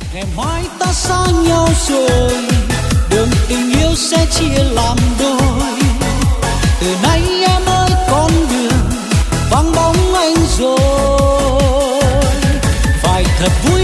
ngày mai ta xa nhau rồi, đường tình yêu sẽ chia làm đôi. Từ nay em ơi con đường vắng bóng anh rồi, phải thật vui